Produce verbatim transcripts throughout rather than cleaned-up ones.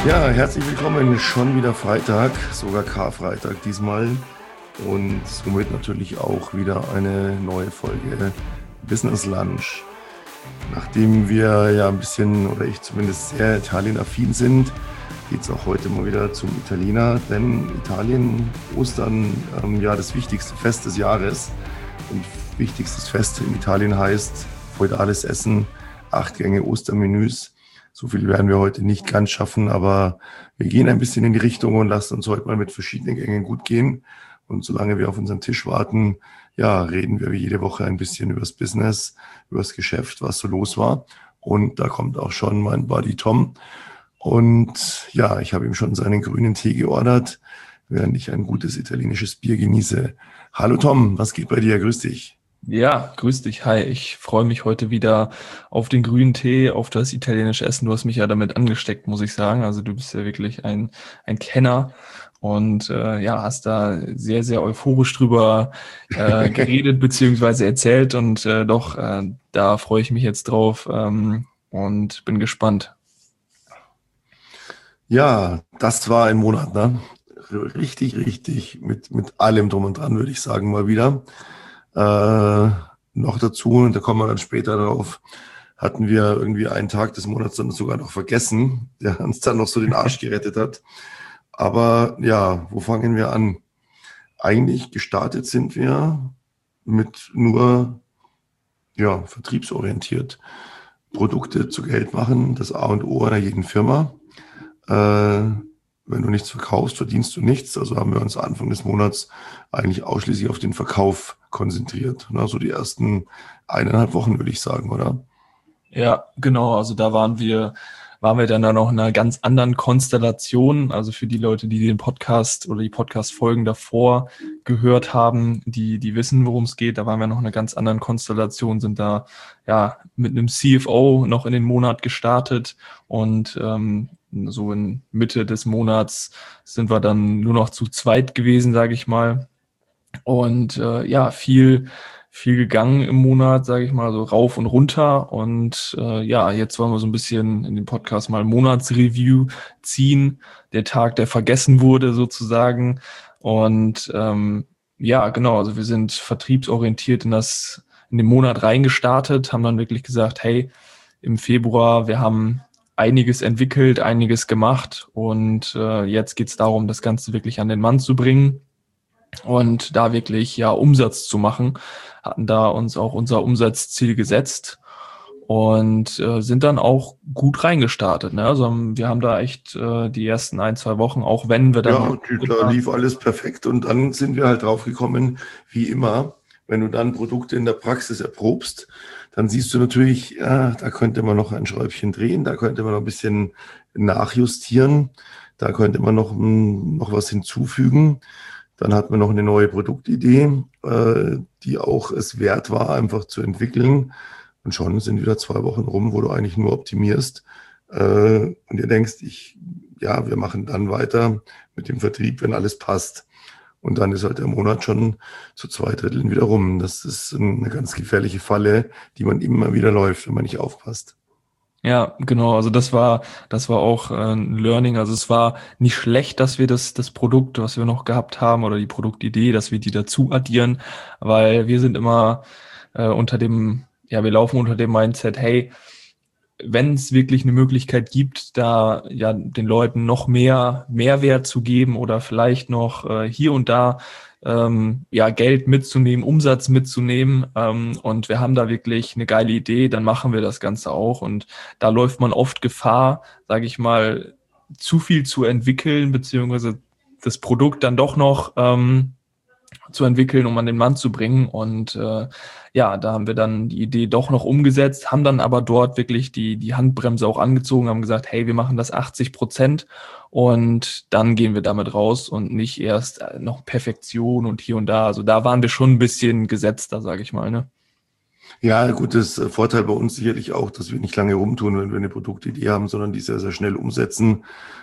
Ja, herzlich willkommen. Schon wieder Freitag, sogar Karfreitag diesmal. Und somit natürlich auch wieder eine neue Folge Business Lunch. Nachdem wir ja ein bisschen, oder ich zumindest sehr Italien-affin sind, geht es auch heute mal wieder zum Italiener. Denn Italien, Ostern, ähm, ja das wichtigste Fest des Jahres. Und wichtigstes Fest in Italien heißt feudales Essen, acht Gänge Ostermenüs. So viel werden wir heute nicht ganz schaffen, aber wir gehen ein bisschen in die Richtung und lassen uns heute mal mit verschiedenen Gängen gut gehen. Und solange wir auf unseren Tisch warten, ja, reden wir wie jede Woche ein bisschen über das Business, über das Geschäft, was so los war. Und da kommt auch schon mein Buddy Tom. Und ja, ich habe ihm schon seinen grünen Tee geordert, während ich ein gutes italienisches Bier genieße. Hallo Tom, was geht bei dir? Grüß dich. Ja, grüß dich. Hi, ich freue mich heute wieder auf den grünen Tee, auf das italienische Essen. Du hast mich ja damit angesteckt, muss ich sagen. Also du bist ja wirklich ein, ein Kenner und äh, ja, hast da sehr, sehr euphorisch drüber äh, geredet beziehungsweise erzählt und äh, doch, äh, da freue ich mich jetzt drauf ähm, und bin gespannt. Ja, das war ein Monat, ne? Richtig, richtig, mit, mit allem drum und dran, würde ich sagen, mal wieder. Äh, noch dazu, und da kommen wir dann später drauf, hatten wir irgendwie einen Tag des Monats dann sogar noch vergessen, der uns dann noch so den Arsch gerettet hat. Aber ja, wo fangen wir an? Eigentlich gestartet sind wir mit nur, ja, vertriebsorientiert. Produkte zu Geld machen, das A und O einer jeden Firma. Äh, wenn du nichts verkaufst, verdienst du nichts. Also haben wir uns Anfang des Monats eigentlich ausschließlich auf den Verkauf konzentriert. Na, so die ersten eineinhalb Wochen, würde ich sagen, oder? Ja, genau. Also da waren wir, waren wir dann da noch in einer ganz anderen Konstellation. Also für die Leute, die den Podcast oder die Podcast-Folgen davor gehört haben, die, die wissen, worum es geht. Da waren wir noch in einer ganz anderen Konstellation, sind da ja mit einem C F O noch in den Monat gestartet und ähm, so in Mitte des Monats sind wir dann nur noch zu zweit gewesen, sage ich mal. Und äh, ja, viel, viel gegangen im Monat, sage ich mal, so rauf und runter. Und äh, ja, jetzt wollen wir so ein bisschen in dem Podcast mal Monatsreview ziehen. Der Tag, der vergessen wurde sozusagen. Und ähm, ja, genau, also wir sind vertriebsorientiert in das, in den Monat reingestartet, haben dann wirklich gesagt, hey, im Februar, wir haben einiges entwickelt, einiges gemacht und äh, jetzt geht es darum, das Ganze wirklich an den Mann zu bringen und da wirklich ja Umsatz zu machen, hatten da uns auch unser Umsatzziel gesetzt und äh, sind dann auch gut reingestartet. Ne? Also haben, wir haben da echt äh, die ersten ein, zwei Wochen, auch wenn wir Ja, dann und da lief alles perfekt. Und dann sind wir halt drauf gekommen, wie immer, wenn du dann Produkte in der Praxis erprobst, dann siehst du natürlich, ja, da könnte man noch ein Schräubchen drehen, da könnte man noch ein bisschen nachjustieren, da könnte man noch, mm, noch was hinzufügen. Dann hat man noch eine neue Produktidee, äh, die auch es wert war, einfach zu entwickeln. Und schon sind wieder zwei Wochen rum, wo du eigentlich nur optimierst. Äh, und ihr denkst, ich, ja, wir machen dann weiter mit dem Vertrieb, wenn alles passt. Und dann ist halt der Monat schon zu zwei Dritteln wieder rum. Das ist eine ganz gefährliche Falle, die man immer wieder läuft, wenn man nicht aufpasst. Ja, genau. Also das war, das war auch äh, ein Learning. Also es war nicht schlecht, dass wir das, das Produkt, was wir noch gehabt haben, oder die Produktidee, dass wir die dazu addieren, weil wir sind immer äh, unter dem, ja, wir laufen unter dem Mindset, hey, wenn es wirklich eine Möglichkeit gibt, da ja den Leuten noch mehr Mehrwert zu geben oder vielleicht noch äh, hier und da ähm, ja Geld mitzunehmen, Umsatz mitzunehmen ähm, und wir haben da wirklich eine geile Idee, dann machen wir das Ganze auch und da läuft man oft Gefahr, sage ich mal, zu viel zu entwickeln beziehungsweise das Produkt dann doch noch ähm, zu entwickeln, um an den Mann zu bringen. Und äh, ja, da haben wir dann die Idee doch noch umgesetzt, haben dann aber dort wirklich die, die Handbremse auch angezogen, haben gesagt, hey, wir machen das achtzig Prozent und dann gehen wir damit raus und nicht erst noch Perfektion und hier und da. Also da waren wir schon ein bisschen gesetzter, sage ich mal, ne? Ja, gut, das äh, Vorteil bei uns sicherlich auch, dass wir nicht lange rumtun, wenn wir eine Produktidee haben, sondern die sehr, sehr schnell umsetzen,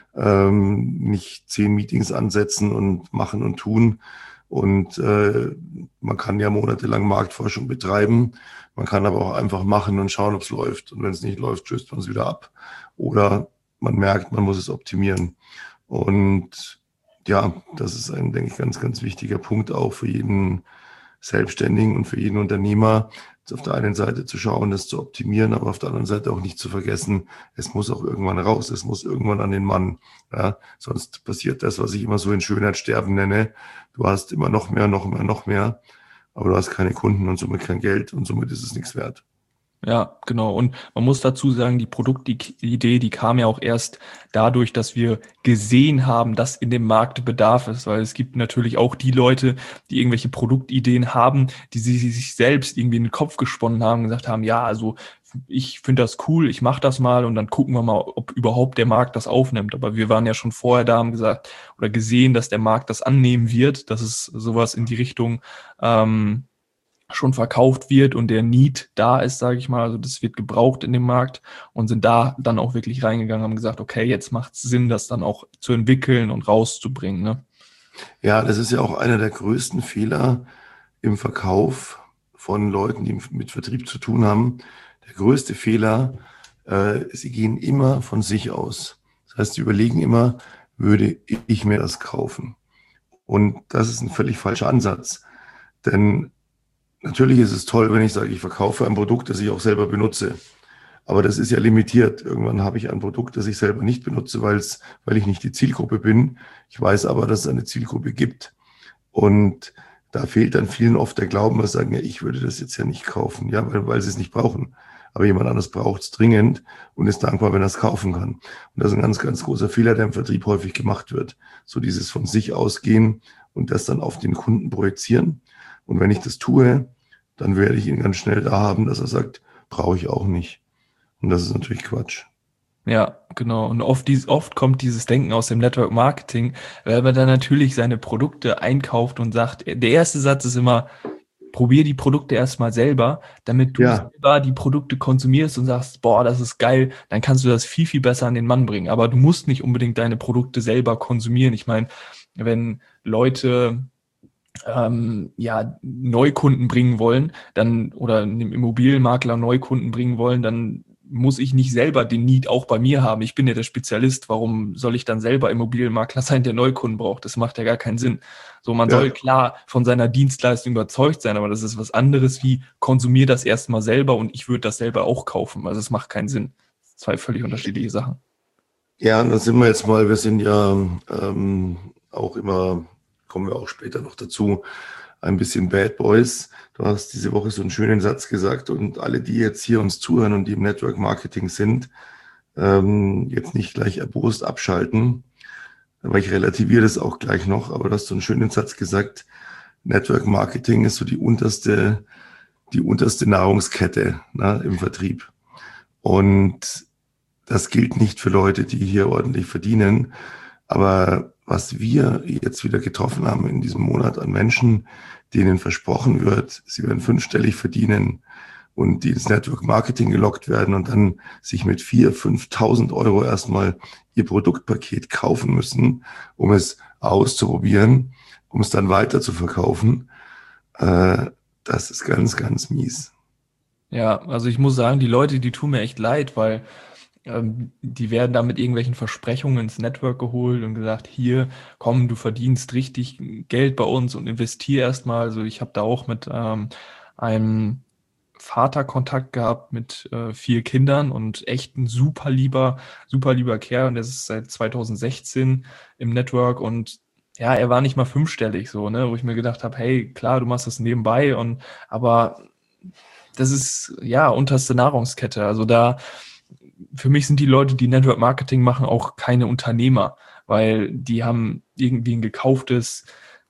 ähm, nicht zehn Meetings ansetzen und machen und tun. Und äh, man kann ja monatelang Marktforschung betreiben. Man kann aber auch einfach machen und schauen, ob es läuft. Und wenn es nicht läuft, stößt man es wieder ab. Oder man merkt, man muss es optimieren. Und ja, das ist ein, denke ich, ganz, ganz wichtiger Punkt auch für jeden Selbstständigen und für jeden Unternehmer, auf der einen Seite zu schauen, das zu optimieren, aber auf der anderen Seite auch nicht zu vergessen, es muss auch irgendwann raus, es muss irgendwann an den Mann. Ja, sonst passiert das, was ich immer so in Schönheitssterben nenne. Du hast immer noch mehr, noch mehr, noch mehr, aber du hast keine Kunden und somit kein Geld und somit ist es nichts wert. Ja, genau. Und man muss dazu sagen, die Produktidee, die kam ja auch erst dadurch, dass wir gesehen haben, dass in dem Markt Bedarf ist, weil es gibt natürlich auch die Leute, die irgendwelche Produktideen haben, die sie sich selbst irgendwie in den Kopf gesponnen haben und gesagt haben, ja, also ich finde das cool, ich mache das mal und dann gucken wir mal, ob überhaupt der Markt das aufnimmt. Aber wir waren ja schon vorher da, haben gesagt oder gesehen, dass der Markt das annehmen wird, dass es sowas in die Richtung ähm, schon verkauft wird und der Need da ist, sage ich mal, also das wird gebraucht in dem Markt und sind da dann auch wirklich reingegangen, haben gesagt, okay, jetzt macht es Sinn, das dann auch zu entwickeln und rauszubringen. Ne? Ja, das ist ja auch einer der größten Fehler im Verkauf von Leuten, die mit Vertrieb zu tun haben. Der größte Fehler, äh, sie gehen immer von sich aus. Das heißt, sie überlegen immer, würde ich mir das kaufen? Und das ist ein völlig falscher Ansatz. Denn natürlich ist es toll, wenn ich sage, ich verkaufe ein Produkt, das ich auch selber benutze. Aber das ist ja limitiert. Irgendwann habe ich ein Produkt, das ich selber nicht benutze, weil es, weil ich nicht die Zielgruppe bin. Ich weiß aber, dass es eine Zielgruppe gibt. Und da fehlt dann vielen oft der Glauben, dass sagen, ja, ich würde das jetzt ja nicht kaufen, ja, weil, weil sie es nicht brauchen. Aber jemand anderes braucht es dringend und ist dankbar, wenn er es kaufen kann. Und das ist ein ganz, ganz großer Fehler, der im Vertrieb häufig gemacht wird. So dieses von sich ausgehen und das dann auf den Kunden projizieren. Und wenn ich das tue, dann werde ich ihn ganz schnell da haben, dass er sagt, brauche ich auch nicht. Und das ist natürlich Quatsch. Ja, genau. Und oft, dies, oft kommt dieses Denken aus dem Network Marketing, weil man dann natürlich seine Produkte einkauft und sagt, der erste Satz ist immer, probier die Produkte erstmal selber, damit du Ja, selber die Produkte konsumierst und sagst, boah, das ist geil, dann kannst du das viel, viel besser an den Mann bringen. Aber du musst nicht unbedingt deine Produkte selber konsumieren. Ich meine, wenn Leute ähm, ja, Neukunden bringen wollen, dann oder einem Immobilienmakler Neukunden bringen wollen, dann muss ich nicht selber den Need auch bei mir haben. Ich bin ja der Spezialist. Warum soll ich dann selber Immobilienmakler sein, der Neukunden braucht? Das macht ja gar keinen Sinn. So, man soll ja, klar von seiner Dienstleistung überzeugt sein, aber das ist was anderes wie konsumier das erstmal selber und ich würde das selber auch kaufen. Also es macht keinen Sinn. Zwei völlig unterschiedliche Sachen. ja, und dann sind wir jetzt mal, wir sind ja ähm, auch immer, kommen wir auch später noch dazu, ein bisschen Bad Boys. Du hast diese Woche so einen schönen Satz gesagt und alle, die jetzt hier uns zuhören und die im Network Marketing sind, ähm, jetzt nicht gleich erbost abschalten, aber ich relativiere das auch gleich noch, aber du hast so einen schönen Satz gesagt, Network Marketing ist so die unterste, die unterste Nahrungskette, ne, im Vertrieb. Und das gilt nicht für Leute, die hier ordentlich verdienen. Aber was wir jetzt wieder getroffen haben in diesem Monat an Menschen, denen versprochen wird, sie werden fünfstellig verdienen und die ins Network Marketing gelockt werden und dann sich mit viertausend, fünftausend Euro erstmal ihr Produktpaket kaufen müssen, um es auszuprobieren, um es dann weiter zu verkaufen. Äh, das ist ganz, ganz mies. Ja, also ich muss sagen, die Leute, die tun mir echt leid, weil ähm, die werden da mit irgendwelchen Versprechungen ins Network geholt und gesagt, hier, komm, du verdienst richtig Geld bei uns und investier erstmal. Also ich habe da auch mit ähm, einem Vater Kontakt gehabt mit äh, vier Kindern und echt ein super lieber, super lieber Kerl und der ist seit zweitausendsechzehn im Network und ja, er war nicht mal fünfstellig so, ne, wo ich mir gedacht habe, hey, klar, du machst das nebenbei und aber das ist ja unterste Nahrungskette. Also da für mich sind die Leute, die Network Marketing machen, auch keine Unternehmer, weil die haben irgendwie ein gekauftes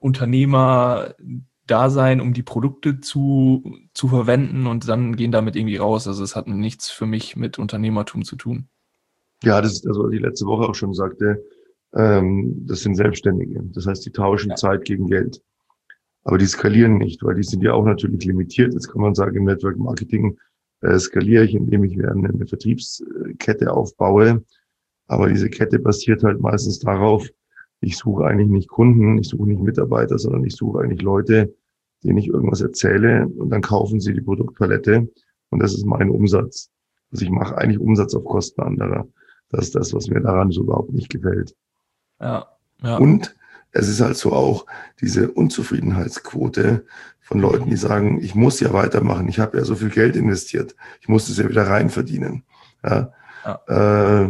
Unternehmer-Dasein, um die Produkte zu, zu verwenden und dann gehen damit irgendwie raus. Also es hat nichts für mich mit Unternehmertum zu tun. Ja, das ist das, was ich letzte Woche auch schon sagte. Ähm, das sind Selbstständige. Das heißt, die tauschen Ja. Zeit gegen Geld. Aber die skalieren nicht, weil die sind ja auch natürlich limitiert. Jetzt kann man sagen, im Network Marketing äh, skaliere ich, indem ich eine, eine Vertriebskette aufbaue. Aber diese Kette basiert halt meistens darauf, ich suche eigentlich nicht Kunden, ich suche nicht Mitarbeiter, sondern ich suche eigentlich Leute, denen ich irgendwas erzähle und dann kaufen sie die Produktpalette und das ist mein Umsatz. Also ich mache eigentlich Umsatz auf Kosten anderer. Das ist das, was mir daran so überhaupt nicht gefällt. Ja, ja. Und es ist halt so auch diese Unzufriedenheitsquote von Leuten, die sagen, ich muss ja weitermachen, ich habe ja so viel Geld investiert, ich muss es ja wieder rein verdienen. Ja? Ja. Äh,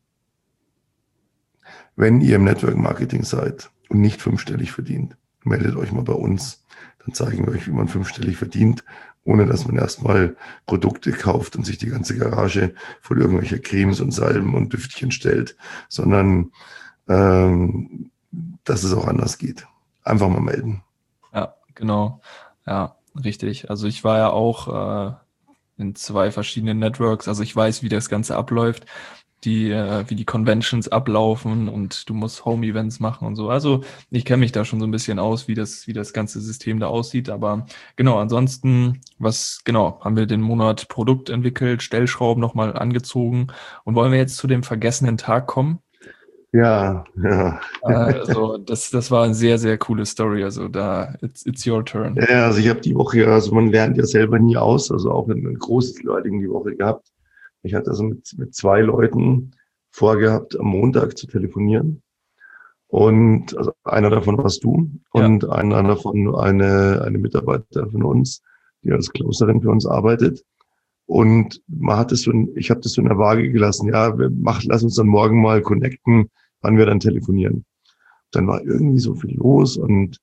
wenn ihr im Network Marketing seid und nicht fünfstellig verdient, meldet euch mal bei uns, dann zeigen wir euch, wie man fünfstellig verdient, ohne dass man erstmal Produkte kauft und sich die ganze Garage voll irgendwelcher Cremes und Salben und Düftchen stellt, sondern ähm, dass es auch anders geht. Einfach mal melden. Ja, genau. Ja, richtig. Also ich war ja auch äh, in zwei verschiedenen Networks. Also ich weiß, wie das Ganze abläuft, die, äh, wie die Conventions ablaufen und du musst Home-Events machen und so. Also ich kenne mich da schon so ein bisschen aus, wie das, wie das ganze System da aussieht. Aber genau, ansonsten, was, genau, haben wir den Monat Produkt entwickelt, Stellschrauben nochmal angezogen und wollen wir jetzt zu dem vergessenen Tag kommen? Ja, ja. Also das, das war eine sehr, sehr coole Story. Also da, it's, it's your turn. Ja, also ich habe die Woche, also man lernt ja selber nie aus, also auch ein, ein großes Learning die Woche gehabt. Ich hatte also mit, mit zwei Leuten vorgehabt, am Montag zu telefonieren. Und also einer davon warst du und ja. einer davon eine, eine Mitarbeiter von uns, die als Closerin für uns arbeitet. Und man hat es so, ich habe das so in der Waage gelassen, ja, wir mach, lass uns dann morgen mal connecten, wann wir dann telefonieren. Dann war irgendwie so viel los und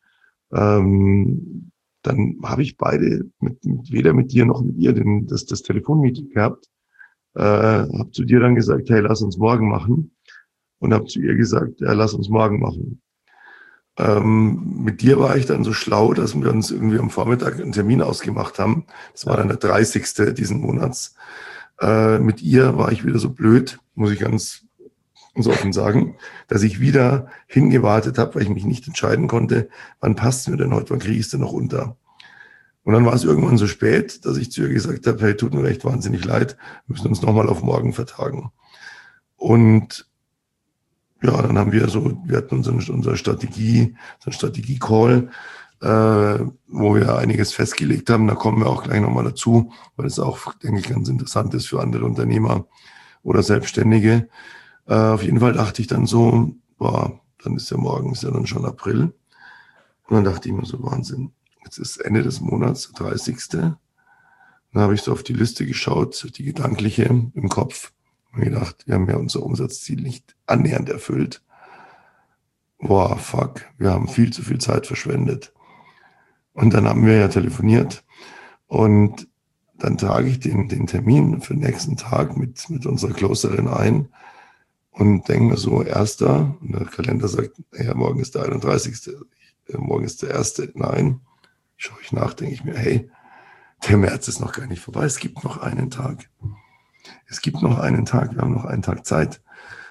ähm, dann habe ich beide, mit, mit, weder mit dir noch mit ihr, den, das, das Telefonmeeting gehabt. Äh, habe zu dir dann gesagt, hey, lass uns morgen machen. Und habe zu ihr gesagt, ja, lass uns morgen machen. Ähm, mit dir war ich dann so schlau, dass wir uns irgendwie am Vormittag einen Termin ausgemacht haben. Das war dann der dreißigste diesen Monats. Äh, mit ihr war ich wieder so blöd, muss ich ganz, ganz offen sagen, dass ich wieder hingewartet habe, weil ich mich nicht entscheiden konnte, wann passt es mir denn heute, wann kriege ich es denn noch unter? Und dann war es irgendwann so spät, dass ich zu ihr gesagt habe, hey, tut mir echt wahnsinnig leid, wir müssen uns nochmal auf morgen vertagen. Und ja, dann haben wir so, wir hatten unseren, unsere Strategie, unseren Strategie-Call, äh, wo wir einiges festgelegt haben. Da kommen wir auch gleich nochmal dazu, weil es auch, denke ich, ganz interessant ist für andere Unternehmer oder Selbstständige. Äh, auf jeden Fall dachte ich dann so, boah, dann ist ja morgen, ist ja dann schon April. Und dann dachte ich mir so, Wahnsinn, jetzt ist Ende des Monats, der dreißigste Dann habe ich so auf die Liste geschaut, die gedankliche im Kopf. Und gedacht, wir haben ja unser Umsatzziel nicht annähernd erfüllt. Boah, fuck, wir haben viel zu viel Zeit verschwendet. Und dann haben wir ja telefoniert und dann trage ich den, den Termin für den nächsten Tag mit, mit unserer Closerin ein und denke mir so, erster, und der Kalender sagt, ja, morgen ist der einunddreißigste Morgen ist der erste Nein, schaue ich nach, denke ich mir, hey, der März ist noch gar nicht vorbei, es gibt noch einen Tag. Es gibt noch einen Tag, wir haben noch einen Tag Zeit.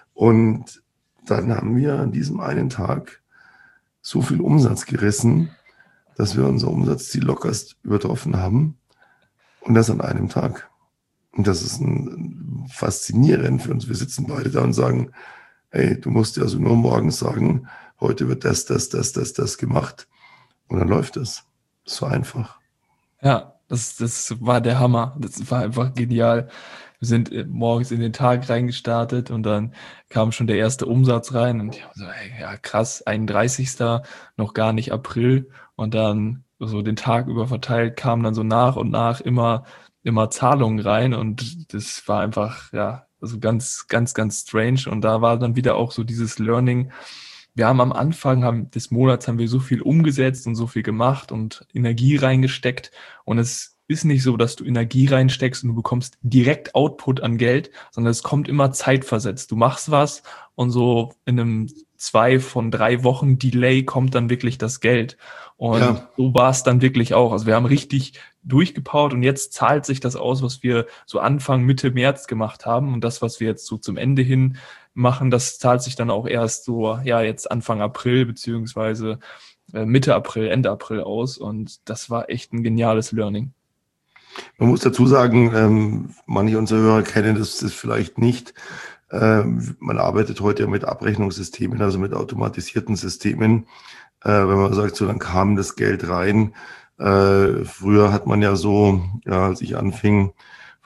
Und dann haben wir an diesem einen Tag so viel Umsatz gerissen, dass wir unser Umsatzziel lockerst übertroffen haben. Und das an einem Tag. Und das ist ein, faszinierend für uns. Wir sitzen beide da und sagen, hey, du musst dir also nur morgens sagen, heute wird das, das, das, das, das gemacht. Und dann läuft es. So einfach. Ja, das, das war der Hammer. Das war einfach genial. Wir sind morgens in den Tag reingestartet und dann kam schon der erste Umsatz rein und ich so, ey, ja krass, einunddreißigster noch gar nicht April und dann so den Tag über verteilt kamen dann so nach und nach immer immer Zahlungen rein und das war einfach ja also ganz ganz ganz strange und da war dann wieder auch so dieses Learning. Wir haben am Anfang haben, des Monats haben wir so viel umgesetzt und so viel gemacht und Energie reingesteckt und es ist nicht so, dass du Energie reinsteckst und du bekommst direkt Output an Geld, sondern es kommt immer zeitversetzt. Du machst was und so in einem zwei von drei Wochen Delay kommt dann wirklich das Geld. Und ja. So war es dann wirklich auch. Also wir haben richtig durchgepowert und jetzt zahlt sich das aus, was wir so Anfang, Mitte März gemacht haben. Und das, was wir jetzt so zum Ende hin machen, das zahlt sich dann auch erst so, ja, jetzt Anfang April beziehungsweise Mitte April, Ende April aus. Und das war echt ein geniales Learning. Man muss dazu sagen, ähm, manche unserer Hörer kennen das, das vielleicht nicht. Ähm, man arbeitet heute ja mit Abrechnungssystemen, also mit automatisierten Systemen. Äh, wenn man sagt, so dann kam das Geld rein. Äh, früher hat man ja so, ja, als ich anfing,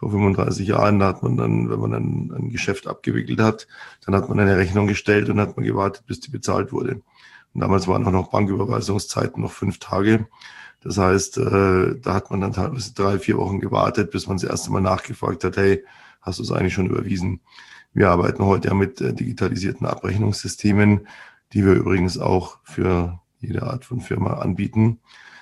vor fünfunddreißig Jahren, da hat man dann, wenn man dann ein Geschäft abgewickelt hat, dann hat man eine Rechnung gestellt und hat man gewartet, bis die bezahlt wurde. Und damals waren auch noch Banküberweisungszeiten noch fünf Tage. Das heißt, äh, da hat man dann teilweise drei, vier Wochen gewartet, bis man das erste Mal nachgefragt hat, hey, hast du es eigentlich schon überwiesen? Wir arbeiten heute ja mit äh, digitalisierten Abrechnungssystemen, die wir übrigens auch für jede Art von Firma anbieten.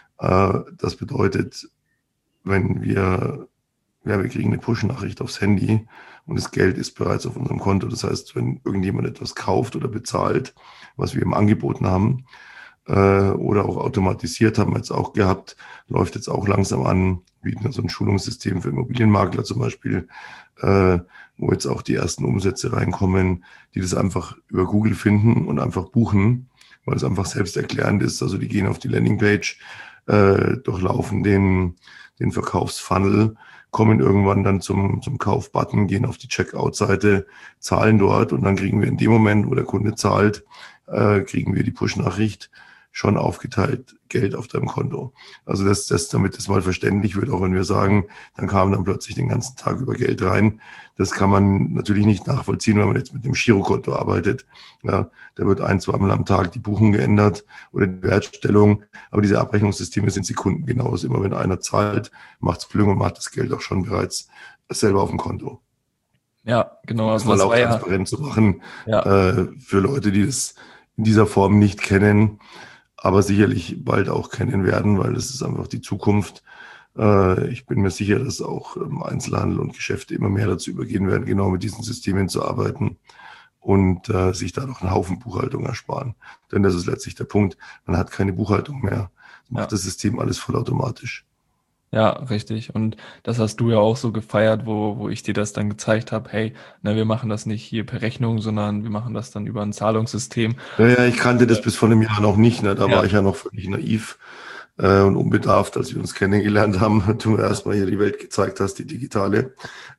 Äh, das bedeutet, wenn wir, ja, wir kriegen eine Push-Nachricht aufs Handy und das Geld ist bereits auf unserem Konto. Das heißt, wenn irgendjemand etwas kauft oder bezahlt, was wir ihm angeboten haben, äh, oder auch automatisiert haben wir jetzt auch gehabt, läuft jetzt auch langsam an, bieten so ein Schulungssystem für Immobilienmakler zum Beispiel, äh, wo jetzt auch die ersten Umsätze reinkommen, die das einfach über Google finden und einfach buchen, weil es einfach selbsterklärend ist. Also die gehen auf die Landingpage, äh, durchlaufen den, den Verkaufsfunnel, kommen irgendwann dann zum, zum Kaufbutton, gehen auf die Checkout-Seite, zahlen dort und dann kriegen wir in dem Moment, wo der Kunde zahlt, äh, kriegen wir die Push-Nachricht, schon aufgeteilt Geld auf deinem Konto. Also das, das, damit das mal verständlich wird, auch wenn wir sagen, dann kam dann plötzlich den ganzen Tag über Geld rein. Das kann man natürlich nicht nachvollziehen, wenn man jetzt mit dem Girokonto arbeitet. Ja, da wird ein, zweimal am Tag die Buchung geändert oder die Wertstellung. Aber diese Abrechnungssysteme sind sekundengenau. Also immer wenn einer zahlt, macht's Plüng und macht das Geld auch schon bereits selber auf dem Konto. Ja, genau. Also das mal auch transparent ja, zu machen, ja. äh, für Leute, die das in dieser Form nicht kennen, aber sicherlich bald auch kennen werden, weil das ist einfach die Zukunft. Ich bin mir sicher, dass auch Einzelhandel und Geschäfte immer mehr dazu übergehen werden, genau mit diesen Systemen zu arbeiten und sich dadurch einen Haufen Buchhaltung ersparen. Denn das ist letztlich der Punkt, man hat keine Buchhaltung mehr. Das macht ja. das System alles vollautomatisch. Ja, richtig. Und das hast du ja auch so gefeiert, wo, wo ich dir das dann gezeigt habe, hey, na, wir machen das nicht hier per Rechnung, sondern wir machen das dann über ein Zahlungssystem. Ja, ja, ich kannte das bis vor einem Jahr noch nicht. Ne? Da ja. war ich ja noch völlig naiv äh, und unbedarft, als wir uns kennengelernt haben. Du mir erstmal hier die Welt gezeigt hast, die digitale.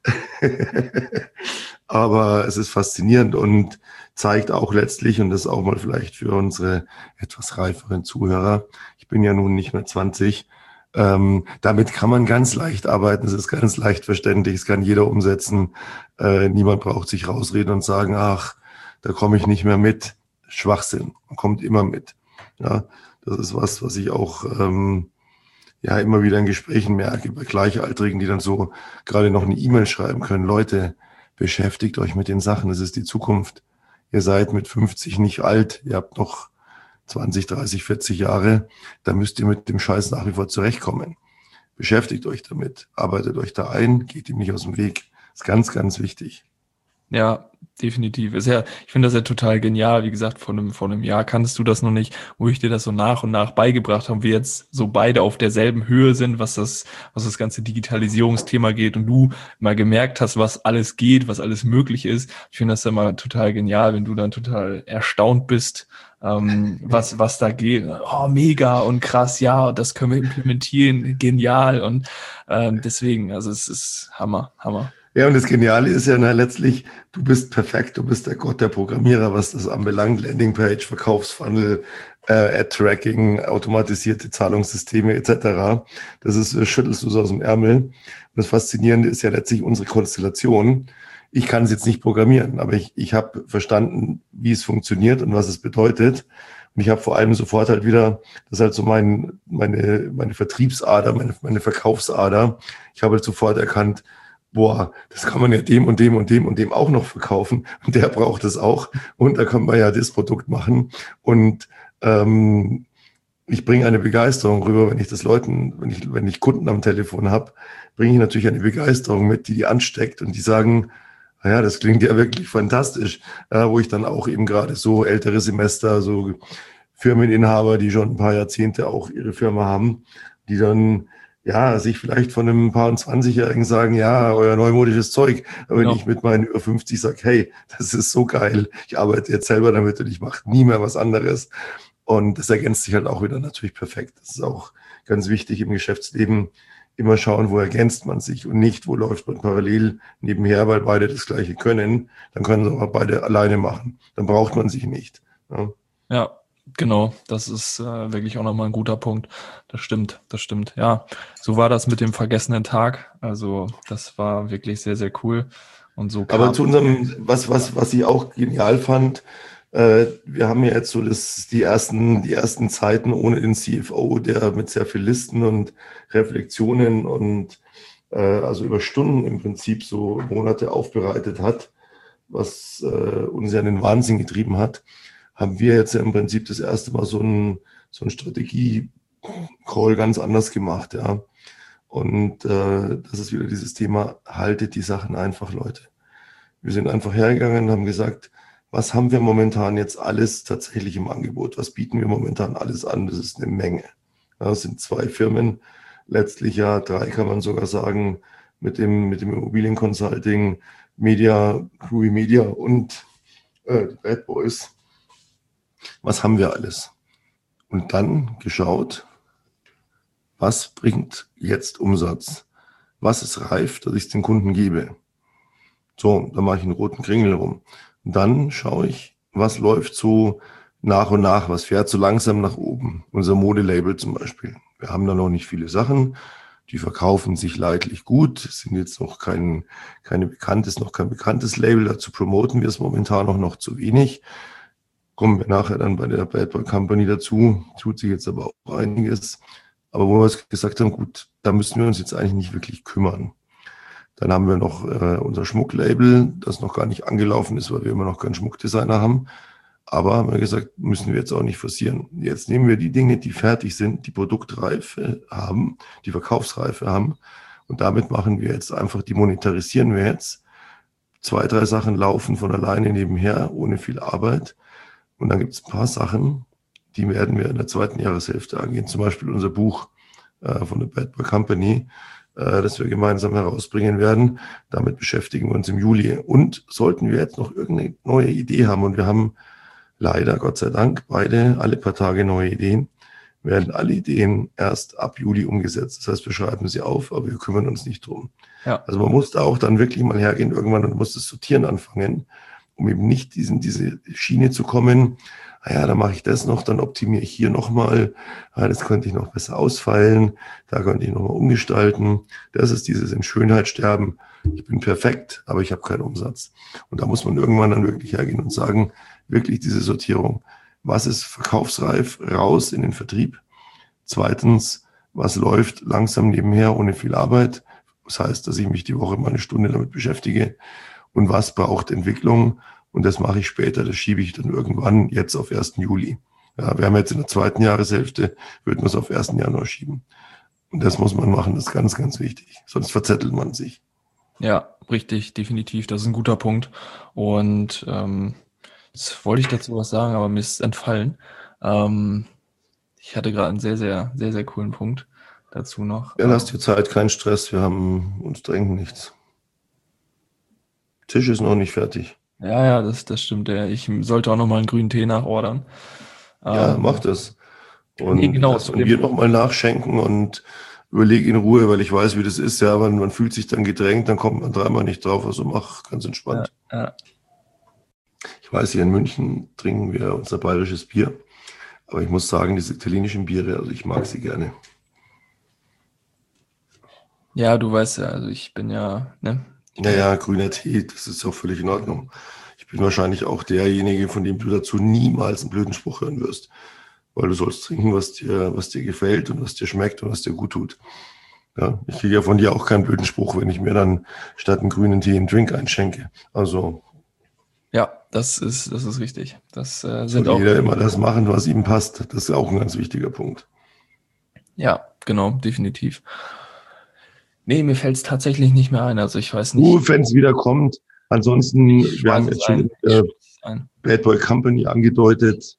Aber es ist faszinierend und zeigt auch letztlich, und das auch mal vielleicht für unsere etwas reiferen Zuhörer, ich bin ja nun nicht mehr zwanzig, Ähm, damit kann man ganz leicht arbeiten, es ist ganz leicht verständlich, es kann jeder umsetzen. Äh, niemand braucht sich rausreden und sagen, ach, da komme ich nicht mehr mit. Schwachsinn, man kommt immer mit. Ja, das ist was, was ich auch ähm, ja immer wieder in Gesprächen merke, bei Gleichaltrigen, die dann so gerade noch eine E-Mail schreiben können. Leute, beschäftigt euch mit den Sachen, es ist die Zukunft. Ihr seid mit fünfzig nicht alt, ihr habt noch zwanzig, dreißig, vierzig Jahre, da müsst ihr mit dem Scheiß nach wie vor zurechtkommen. Beschäftigt euch damit, arbeitet euch da ein, geht ihm nicht aus dem Weg. Das ist ganz, ganz wichtig. Ja, definitiv. Ist ja, ich finde das ja total genial. Wie gesagt, vor einem, vor einem Jahr kanntest du das noch nicht, wo ich dir das so nach und nach beigebracht habe, wir jetzt so beide auf derselben Höhe sind, was das, was das ganze Digitalisierungsthema geht und du mal gemerkt hast, was alles geht, was alles möglich ist. Ich finde das ja mal total genial, wenn du dann total erstaunt bist, ähm, was, was da geht. Oh, mega und krass, ja, das können wir implementieren, genial und ähm, deswegen, also es ist Hammer, Hammer. Ja, und das Geniale ist ja na, letztlich, du bist perfekt, du bist der Gott der Programmierer, was das anbelangt. Landingpage, Verkaufsfunnel, äh, Ad-Tracking, automatisierte Zahlungssysteme et cetera. Das ist, äh, schüttelst du so aus dem Ärmel. Und das Faszinierende ist ja letztlich unsere Konstellation. Ich kann es jetzt nicht programmieren, aber ich, ich habe verstanden, wie es funktioniert und was es bedeutet. Und ich habe vor allem sofort halt wieder, das ist halt so mein, meine, meine Vertriebsader, meine, meine Verkaufsader. Ich habe halt sofort erkannt, boah, das kann man ja dem und dem und dem und dem auch noch verkaufen und der braucht es auch und da kann man ja das Produkt machen und ähm, ich bringe eine Begeisterung rüber, wenn ich das Leuten, wenn ich, wenn ich Kunden am Telefon habe, bringe ich natürlich eine Begeisterung mit, die die ansteckt und die sagen, naja, das klingt ja wirklich fantastisch, äh, wo ich dann auch eben gerade so ältere Semester, so Firmeninhaber, die schon ein paar Jahrzehnte auch ihre Firma haben, die dann ja, sich vielleicht von einem paar zwanzigjährigen sagen, ja, euer neumodisches Zeug. Aber wenn genau. ich mit meinen über fünfzig sage, hey, das ist so geil, ich arbeite jetzt selber damit und ich mache nie mehr was anderes. Und das ergänzt sich halt auch wieder natürlich perfekt. Das ist auch ganz wichtig im Geschäftsleben, immer schauen, wo ergänzt man sich und nicht, wo läuft man parallel nebenher, weil beide das Gleiche können. Dann können sie aber beide alleine machen. Dann braucht man sich nicht. Ja. Ja. Genau, das ist äh, wirklich auch nochmal ein guter Punkt. Das stimmt, das stimmt. Ja, so war das mit dem vergessenen Tag. Also das war wirklich sehr, sehr cool. Und so Aber kam. zu unserem, was, was, was ich auch genial fand, äh, wir haben ja jetzt so das, die ersten, die ersten Zeiten ohne den C F O, der mit sehr viel Listen und Reflexionen und äh, also über Stunden im Prinzip so Monate aufbereitet hat, was äh, uns ja in den Wahnsinn getrieben hat, haben wir jetzt ja im Prinzip das erste Mal so ein, so ein Strategie-Call ganz anders gemacht, ja. Und äh, das ist wieder dieses Thema, haltet die Sachen einfach, Leute. Wir sind einfach hergegangen und haben gesagt, was haben wir momentan jetzt alles tatsächlich im Angebot? Was bieten wir momentan alles an? Das ist eine Menge. Ja, das sind zwei Firmen, letztlich ja drei kann man sogar sagen, mit dem, mit dem Immobilienconsulting, Media, Louis Media und äh, die Bad Boys. Was haben wir alles? Und dann geschaut, was bringt jetzt Umsatz? Was ist reif, dass ich es den Kunden gebe? So, dann mache ich einen roten Kringel rum. Und dann schaue ich, was läuft so nach und nach, was fährt so langsam nach oben. Unser Modelabel zum Beispiel. Wir haben da noch nicht viele Sachen. Die verkaufen sich leidlich gut. Es sind jetzt noch kein, keine bekanntes, noch kein bekanntes Label. Dazu promoten wir es momentan noch, noch zu wenig. Kommen wir nachher dann bei der Bad Boy Company dazu. Tut sich jetzt aber auch einiges. Aber wo wir gesagt haben, gut, da müssen wir uns jetzt eigentlich nicht wirklich kümmern. Dann haben wir noch äh, unser Schmucklabel, das noch gar nicht angelaufen ist, weil wir immer noch keinen Schmuckdesigner haben. Aber haben wir gesagt, müssen wir jetzt auch nicht forcieren. Jetzt nehmen wir die Dinge, die fertig sind, die Produktreife haben, die Verkaufsreife haben. Und damit machen wir jetzt einfach, die monetarisieren wir jetzt. Zwei, drei Sachen laufen von alleine nebenher, ohne viel Arbeit. Und dann gibt es ein paar Sachen, die werden wir in der zweiten Jahreshälfte angehen. Zum Beispiel unser Buch äh, von der Bad Boy Company, äh, das wir gemeinsam herausbringen werden. Damit beschäftigen wir uns im Juli. Und sollten wir jetzt noch irgendeine neue Idee haben, und wir haben leider, Gott sei Dank, beide alle paar Tage neue Ideen, werden alle Ideen erst ab Juli umgesetzt. Das heißt, wir schreiben sie auf, aber wir kümmern uns nicht drum. Ja. Also man muss da auch dann wirklich mal hergehen irgendwann und muss das Sortieren anfangen, um eben nicht diesen, diese Schiene zu kommen. Ah ja, dann mache ich das noch, dann optimiere ich hier nochmal. Ah, das könnte ich noch besser ausfeilen. Da könnte ich nochmal umgestalten. Das ist dieses in Schönheit sterben. Ich bin perfekt, aber ich habe keinen Umsatz. Und da muss man irgendwann dann wirklich hergehen und sagen, wirklich diese Sortierung. Was ist verkaufsreif? Raus in den Vertrieb. Zweitens, was läuft langsam nebenher ohne viel Arbeit? Das heißt, dass ich mich die Woche mal eine Stunde damit beschäftige. Und was braucht Entwicklung? Und das mache ich später, das schiebe ich dann irgendwann jetzt auf ersten Juli. Ja, wir haben jetzt in der zweiten Jahreshälfte, würden wir es auf ersten Januar schieben. Und das muss man machen, das ist ganz, ganz wichtig. Sonst verzettelt man sich. Ja, richtig, definitiv. Das ist ein guter Punkt. Und ähm, jetzt wollte ich dazu was sagen, aber mir ist es entfallen. Ähm, ich hatte gerade einen sehr, sehr, sehr, sehr coolen Punkt dazu noch. Ja, lass dir Zeit, kein Stress, wir haben uns drängen nichts. Tisch ist noch nicht fertig. Ja, ja, das, das stimmt. Ja. Ich sollte auch noch mal einen grünen Tee nachordern. Ja, Ähm, mach das. Und nee, genau, lass zu von dem- mir nochmal nachschenken und überleg in Ruhe, weil ich weiß, wie das ist. Ja, man, man fühlt sich dann gedrängt, dann kommt man dreimal nicht drauf. Also mach ganz entspannt. Ja, ja. Ich weiß, hier in München trinken wir unser bayerisches Bier. Aber ich muss sagen, diese italienischen Biere, also ich mag sie gerne. Ja, du weißt ja, also ich bin ja, ne? Naja, grüner Tee, das ist auch völlig in Ordnung. Ich bin wahrscheinlich auch derjenige, von dem du dazu niemals einen blöden Spruch hören wirst. Weil du sollst trinken, was dir, was dir gefällt und was dir schmeckt und was dir gut tut. Ja, ich kriege ja von dir auch keinen blöden Spruch, wenn ich mir dann statt einen grünen Tee einen Drink einschenke. Also Ja, das ist, das ist richtig. Das äh, sind soll auch, jeder immer das machen, was ihm passt. Das ist auch ein ganz wichtiger Punkt. ja, genau, definitiv. Nee, mir fällt es tatsächlich nicht mehr ein. Also ich weiß nicht. Uh, wenn es wieder kommt. Ansonsten, Ich wir schmeiß haben es jetzt schon ein. mit Ich der schmeiß es ein. Bad Boy Company angedeutet.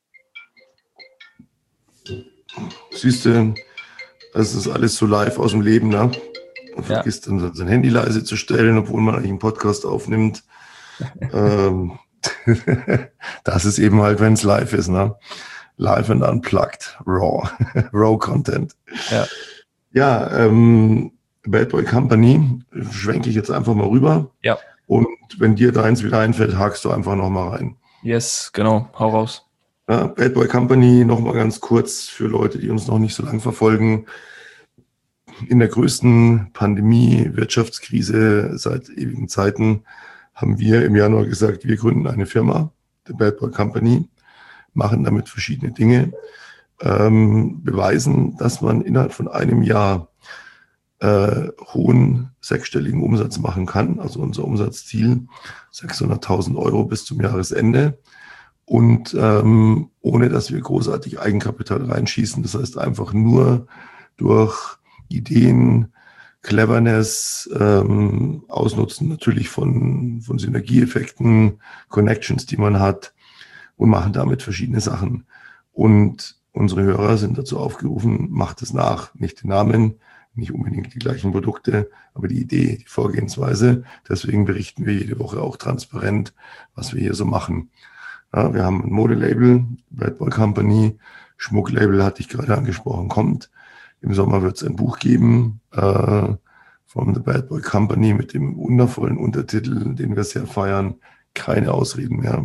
Siehst du, das ist alles so live aus dem Leben, ne? Man Ja. vergisst dann sein Handy leise zu stellen, obwohl man eigentlich einen Podcast aufnimmt. ähm, das ist eben halt, wenn es live ist, ne? Live and unplugged, raw, raw Content. Ja. Ja, ähm, Bad Boy Company schwenke ich jetzt einfach mal rüber. Ja. Und wenn dir deins wieder einfällt, hakst du einfach noch mal rein. Yes, genau. Hau raus. Ja, Bad Boy Company, nochmal ganz kurz für Leute, die uns noch nicht so lange verfolgen. In der größten Pandemie, Wirtschaftskrise seit ewigen Zeiten haben wir im Januar gesagt, wir gründen eine Firma, The Bad Boy Company, machen damit verschiedene Dinge, ähm, beweisen, dass man innerhalb von einem Jahr äh, hohen sechsstelligen Umsatz machen kann. Also unser Umsatzziel sechshunderttausend Euro bis zum Jahresende. Und ähm, ohne, dass wir großartig Eigenkapital reinschießen. Das heißt einfach nur durch Ideen, Cleverness, ähm, Ausnutzen natürlich von, von Synergieeffekten, Connections, die man hat und machen damit verschiedene Sachen. Und unsere Hörer sind dazu aufgerufen, macht es nach. Nicht den Namen, nicht unbedingt die gleichen Produkte, aber die Idee, die Vorgehensweise. Deswegen berichten wir jede Woche auch transparent, was wir hier so machen. Ja, wir haben ein Modelabel, Bad Boy Company, Schmucklabel hatte ich gerade angesprochen, kommt. Im Sommer wird es ein Buch geben, äh, from the Bad Boy Company mit dem wundervollen Untertitel, den wir sehr feiern, keine Ausreden mehr.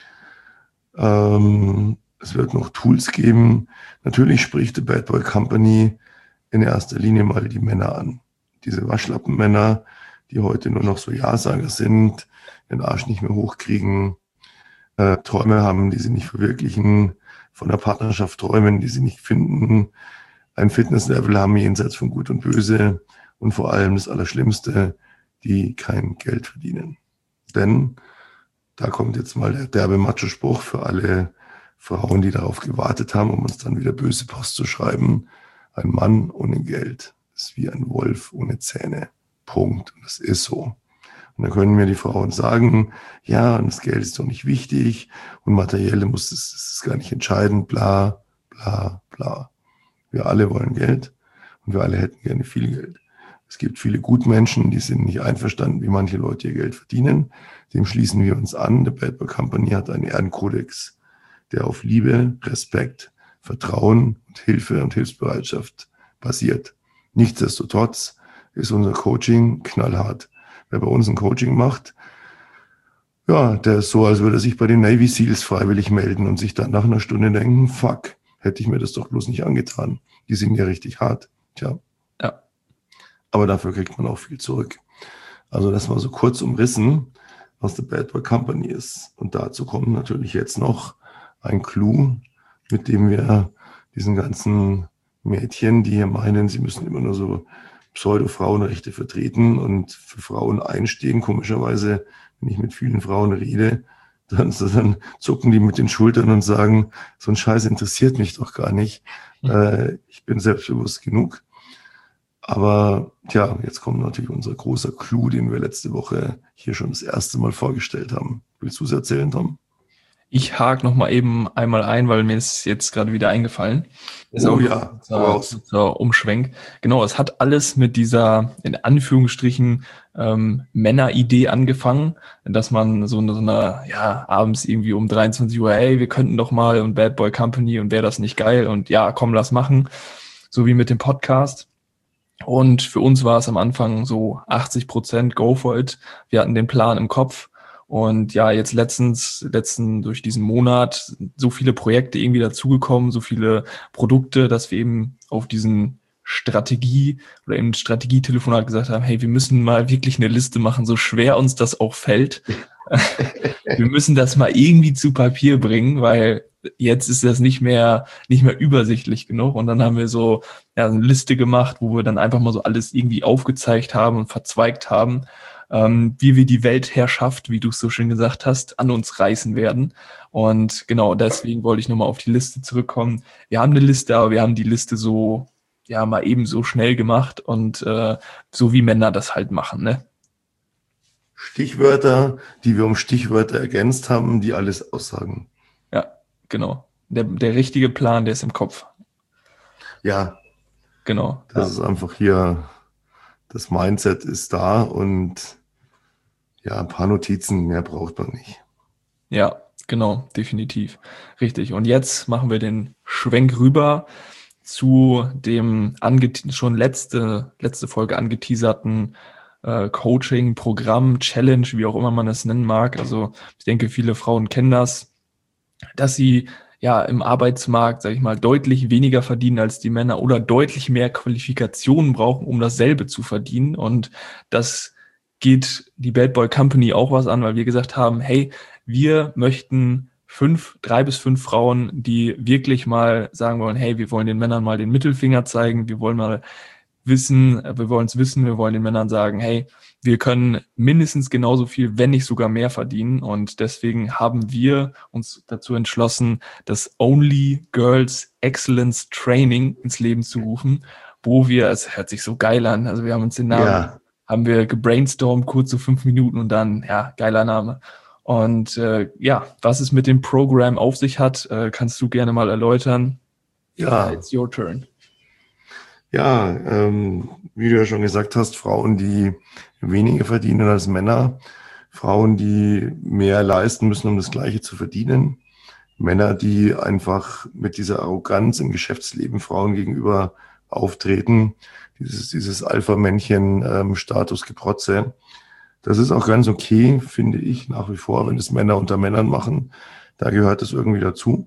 Ähm, es wird noch Tools geben. Natürlich spricht die Bad Boy Company in erster Linie mal die Männer an. Diese Waschlappenmänner, die heute nur noch so Ja-Sager sind, den Arsch nicht mehr hochkriegen, äh, Träume haben, die sie nicht verwirklichen, von der Partnerschaft träumen, die sie nicht finden, ein Fitnesslevel haben jenseits von Gut und Böse und vor allem das Allerschlimmste, die kein Geld verdienen. Denn da kommt jetzt mal der derbe Macho-Spruch für alle Frauen, die darauf gewartet haben, um uns dann wieder böse Post zu schreiben. Ein Mann ohne Geld ist wie ein Wolf ohne Zähne. Punkt. Und das ist so. Und dann können mir die Frauen sagen, ja, und das Geld ist doch nicht wichtig und Materielle muss, das, das ist gar nicht entscheidend, bla, bla, bla. Wir alle wollen Geld und wir alle hätten gerne viel Geld. Es gibt viele Gutmenschen, die sind nicht einverstanden, wie manche Leute ihr Geld verdienen. Dem schließen wir uns an. The Bad Boy Company hat einen Ehrenkodex, der auf Liebe, Respekt, Vertrauen und Hilfe und Hilfsbereitschaft basiert. Nichtsdestotrotz ist unser Coaching knallhart. Wer bei uns ein Coaching macht, ja, der ist so, als würde er sich bei den Navy Seals freiwillig melden und sich dann nach einer Stunde denken, fuck, hätte ich mir das doch bloß nicht angetan. Die sind ja richtig hart. Tja. Ja. Aber dafür kriegt man auch viel zurück. Also das war so kurz umrissen, was The Bad Boy Company ist. Und dazu kommt natürlich jetzt noch ein Clou, mit dem wir diesen ganzen Mädchen, die hier meinen, sie müssen immer nur so Pseudo-Frauenrechte vertreten und für Frauen einstehen. Komischerweise, wenn ich mit vielen Frauen rede, dann, dann zucken die mit den Schultern und sagen, so ein Scheiß interessiert mich doch gar nicht. Äh, ich bin selbstbewusst genug. Aber tja, jetzt kommt natürlich unser großer Clou, den wir letzte Woche hier schon das erste Mal vorgestellt haben. Willst du es erzählen, Tom? Ich hake noch mal eben einmal ein, weil mir ist jetzt gerade wieder eingefallen. Das ist oh auch ja, ein kurzer Umschwenk. Genau, es hat alles mit dieser, in Anführungsstrichen, ähm, Männeridee angefangen, dass man so eine, so eine, ja, abends irgendwie um dreiundzwanzig Uhr, ey, wir könnten doch mal und Bad Boy Company und wäre das nicht geil und ja, komm, lass machen. So wie mit dem Podcast. Und für uns war es am Anfang so achtzig Prozent go for it. Wir hatten den Plan im Kopf. Und ja, jetzt letztens, letzten durch diesen Monat so viele Projekte irgendwie dazugekommen, so viele Produkte, dass wir eben auf diesen Strategie oder im Strategietelefonat gesagt haben, hey, wir müssen mal wirklich eine Liste machen, so schwer uns das auch fällt. Wir müssen das mal irgendwie zu Papier bringen, weil jetzt ist das nicht mehr, nicht mehr übersichtlich genug. Und dann haben wir so ja, eine Liste gemacht, wo wir dann einfach mal so alles irgendwie aufgezeigt haben und verzweigt haben, ähm, wie wir die Weltherrschaft, wie du es so schön gesagt hast, an uns reißen werden. Und genau deswegen wollte ich nochmal auf die Liste zurückkommen. Wir haben eine Liste, aber wir haben die Liste so, ja, mal eben so schnell gemacht und äh, so wie Männer das halt machen, ne? Stichwörter, die wir um Stichwörter ergänzt haben, die alles aussagen. Ja, genau. Der, der richtige Plan, der ist im Kopf. Ja, genau. Das ist einfach hier, das Mindset ist da und ja, ein paar Notizen, mehr braucht man nicht. Ja, genau, definitiv. Richtig. Und jetzt machen wir den Schwenk rüber zu dem ange- schon letzte, letzte Folge angeteaserten äh, Coaching, Programm, Challenge, wie auch immer man es nennen mag. Also ich denke, viele Frauen kennen das, dass sie ja im Arbeitsmarkt, sage ich mal, deutlich weniger verdienen als die Männer oder deutlich mehr Qualifikationen brauchen, um dasselbe zu verdienen. Und das geht die Bad Boy Company auch was an, weil wir gesagt haben, hey, wir möchten fünf, drei bis fünf Frauen, die wirklich mal sagen wollen, hey, wir wollen den Männern mal den Mittelfinger zeigen, wir wollen mal wissen, wir wollen es wissen, wir wollen den Männern sagen, hey, wir können mindestens genauso viel, wenn nicht sogar mehr verdienen. Und deswegen haben wir uns dazu entschlossen, das Only Girls Excellence Training ins Leben zu rufen, wo wir, es hört sich so geil an, also wir haben uns den Namen, Ja, haben wir gebrainstormt, kurz so fünf Minuten und dann, ja, geiler Name. Und äh, ja, was es mit dem Programm auf sich hat, äh, kannst du gerne mal erläutern. ja, It's your turn. ja, ähm, wie du ja schon gesagt hast, Frauen, die weniger verdienen als Männer, Frauen, die mehr leisten müssen, um das Gleiche zu verdienen, Männer, die einfach mit dieser Arroganz im Geschäftsleben Frauen gegenüber auftreten, dieses, dieses Alpha-Männchen-Status-Geprotze. Das ist auch ganz okay, finde ich, nach wie vor, wenn es Männer unter Männern machen. Da gehört es irgendwie dazu.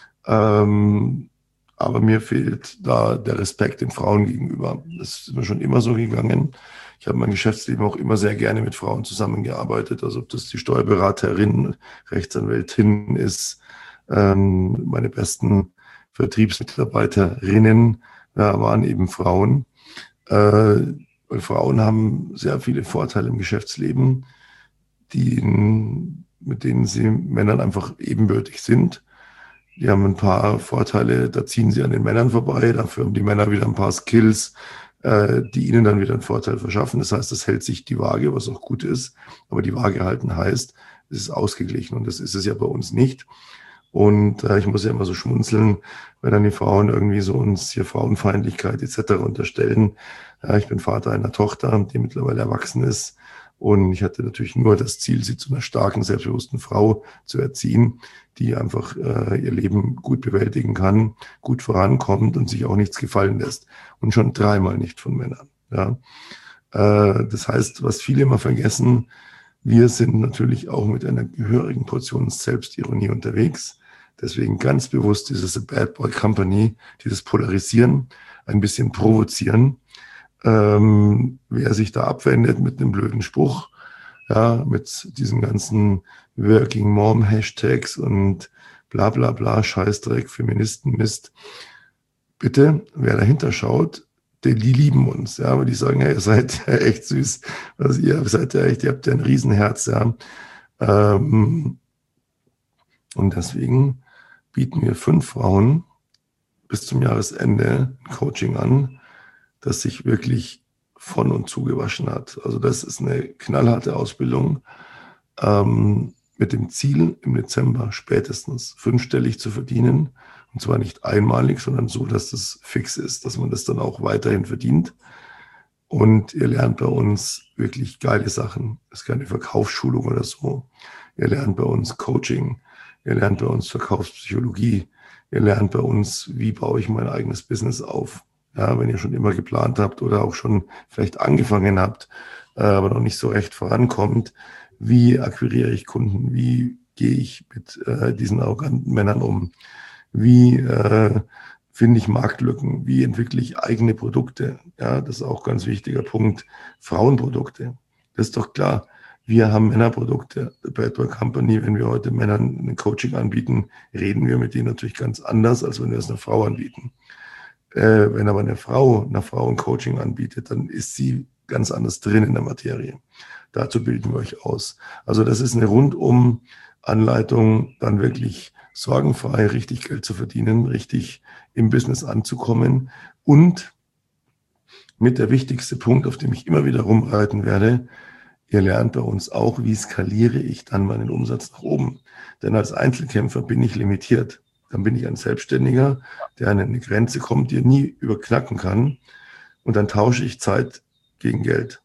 Ähm, aber mir fehlt da der Respekt den Frauen gegenüber. Das ist mir schon immer so gegangen. Ich habe mein Geschäftsleben auch immer sehr gerne mit Frauen zusammengearbeitet. Also ob das die Steuerberaterin, Rechtsanwältin ist, ähm, meine besten Vertriebsmitarbeiterinnen ja, waren eben Frauen. Äh, weil Frauen haben sehr viele Vorteile im Geschäftsleben, die, mit denen sie Männern einfach ebenbürtig sind. Die haben ein paar Vorteile, da ziehen sie an den Männern vorbei, dafür haben die Männer wieder ein paar Skills, äh, die ihnen dann wieder einen Vorteil verschaffen. Das heißt, das hält sich die Waage, was auch gut ist, aber die Waage halten heißt, es ist ausgeglichen und das ist es ja bei uns nicht. Und äh, ich muss ja immer so schmunzeln, wenn dann die Frauen irgendwie so uns hier Frauenfeindlichkeit et cetera unterstellen. Ja, ich bin Vater einer Tochter, die mittlerweile erwachsen ist. Und ich hatte natürlich nur das Ziel, sie zu einer starken, selbstbewussten Frau zu erziehen, die einfach äh, ihr Leben gut bewältigen kann, gut vorankommt und sich auch nichts gefallen lässt. Und schon dreimal nicht von Männern. Ja. Äh, das heißt, was viele immer vergessen, wir sind natürlich auch mit einer gehörigen Portion Selbstironie unterwegs. Deswegen ganz bewusst dieses Bad Boy Company, dieses Polarisieren, ein bisschen provozieren. Ähm, wer sich da abwendet mit einem blöden Spruch, ja, mit diesen ganzen Working Mom Hashtags und bla bla bla, Scheißdreck, Feministen, Mist. Bitte, wer dahinter schaut, die, die lieben uns, ja, aber die sagen, hey, ihr seid ja echt süß, also ihr seid ja echt, ihr habt ja ein Riesenherz, ja. Ähm, und deswegen bieten wir fünf Frauen bis zum Jahresende ein Coaching an, das sich wirklich von und zu gewaschen hat. Also das ist eine knallharte Ausbildung ähm, mit dem Ziel, im Dezember spätestens fünfstellig zu verdienen. Und zwar nicht einmalig, sondern so, dass das fix ist, dass man das dann auch weiterhin verdient. Und ihr lernt bei uns wirklich geile Sachen. Es ist keine Verkaufsschulung oder so. Ihr lernt bei uns Coaching. Ihr lernt bei uns Verkaufspsychologie. Ihr lernt bei uns, wie baue ich mein eigenes Business auf. Ja, wenn ihr schon immer geplant habt oder auch schon vielleicht angefangen habt, äh, aber noch nicht so recht vorankommt, wie akquiriere ich Kunden? Wie gehe ich mit äh, diesen arroganten Männern um? Wie äh, finde ich Marktlücken? Wie entwickle ich eigene Produkte? Ja, das ist auch ein ganz wichtiger Punkt. Frauenprodukte. Das ist doch klar. Wir haben Männerprodukte. The Bad Boy Company, wenn wir heute Männern ein Coaching anbieten, reden wir mit denen natürlich ganz anders, als wenn wir es einer Frau anbieten. Äh, wenn aber eine Frau einer Frau ein Coaching anbietet, dann ist sie ganz anders drin in der Materie. Dazu bilden wir euch aus. Also das ist eine rundum Anleitung, dann wirklich sorgenfrei richtig Geld zu verdienen, richtig im Business anzukommen und mit der wichtigste Punkt, auf dem ich immer wieder rumreiten werde, ihr lernt bei uns auch, wie skaliere ich dann meinen Umsatz nach oben. Denn als Einzelkämpfer bin ich limitiert. Dann bin ich ein Selbstständiger, der an eine Grenze kommt, die er nie überknacken kann. Und dann tausche ich Zeit gegen Geld.